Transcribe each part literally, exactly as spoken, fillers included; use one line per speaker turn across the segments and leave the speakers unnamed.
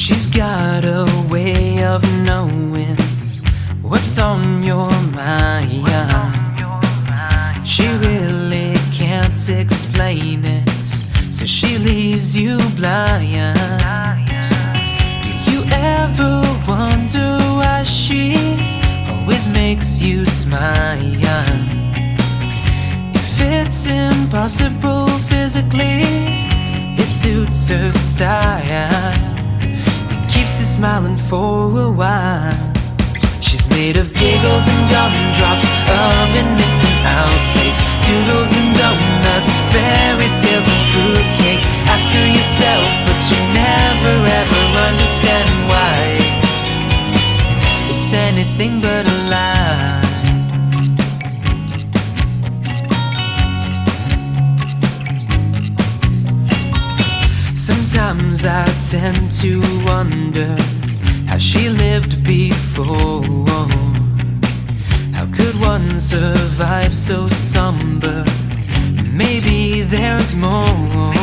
She's got a way of knowing what's on your mind. She really can't explain it, so she leaves you blind. Do you ever wonder why she always makes you smile? If it's impossible physically, it suits her style. Keeps you smiling for a while. She's made of giggles and gumdrops, oven mitts and outtakes, doodles and donuts, fairy tales and fruitcake. Ask her yourself, but you'll never ever understand why. It's anything but a lie. Sometimes I tend to wonder how she lived before. How could one survive so somber? Maybe there's more.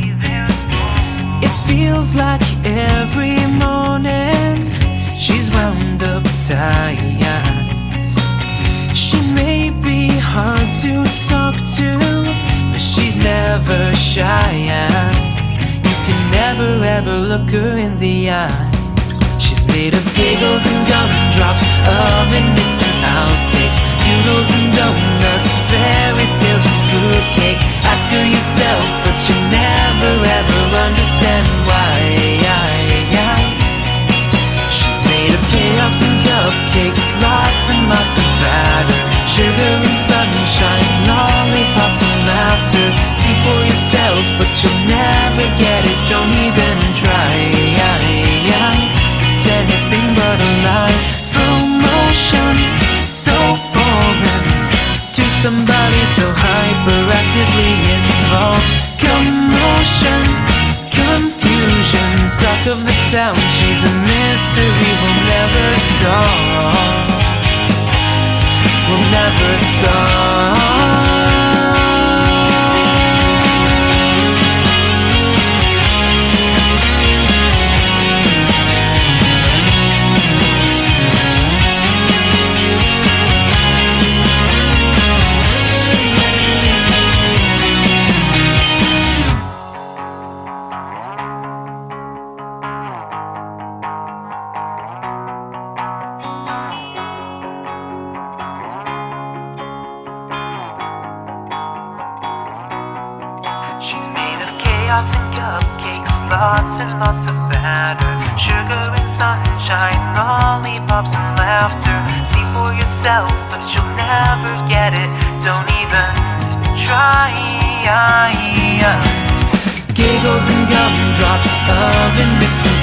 It feels like every morning she's wound up tight. She may be hard to talk to, but she's never shy. Never ever look her in the eye. She's made of giggles and gumdrops, oven mitts and outtakes, doodles and donuts, fairy tales and fruitcake. Ask her yourself, but you'll never ever understand why. She's made of chaos and cupcakes, lots and lots of batter, sugar and sunshine, lollipops and laughter. See for yourself, but you'll never get it. Don't even try. It's anything but a lie. Slow motion, so foreign to somebody so hyperactively involved. Commotion, confusion, talk of the town. She's a mystery we'll never solve. We'll never solve. She's made of chaos and cupcakes, lots and lots of batter, sugar and sunshine, lollipops and laughter. See for yourself, but you'll never get it. Don't even try. Giggles and gumdrops, oven mitts and